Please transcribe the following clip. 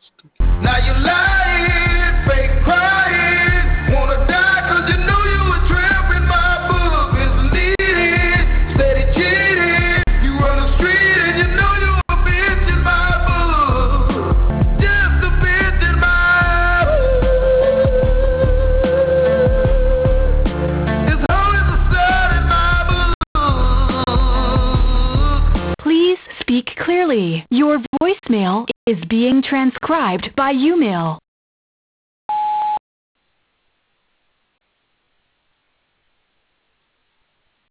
Now you lying, fake crying, wanna die 'cause you knew you were trapping my book, misleading, steady cheating. You run the street and you know you a bitch in my book, just a bitch in my book. This hoe is a stud in my book. Please speak clearly. Your voicemail is being transcribed by YouMail.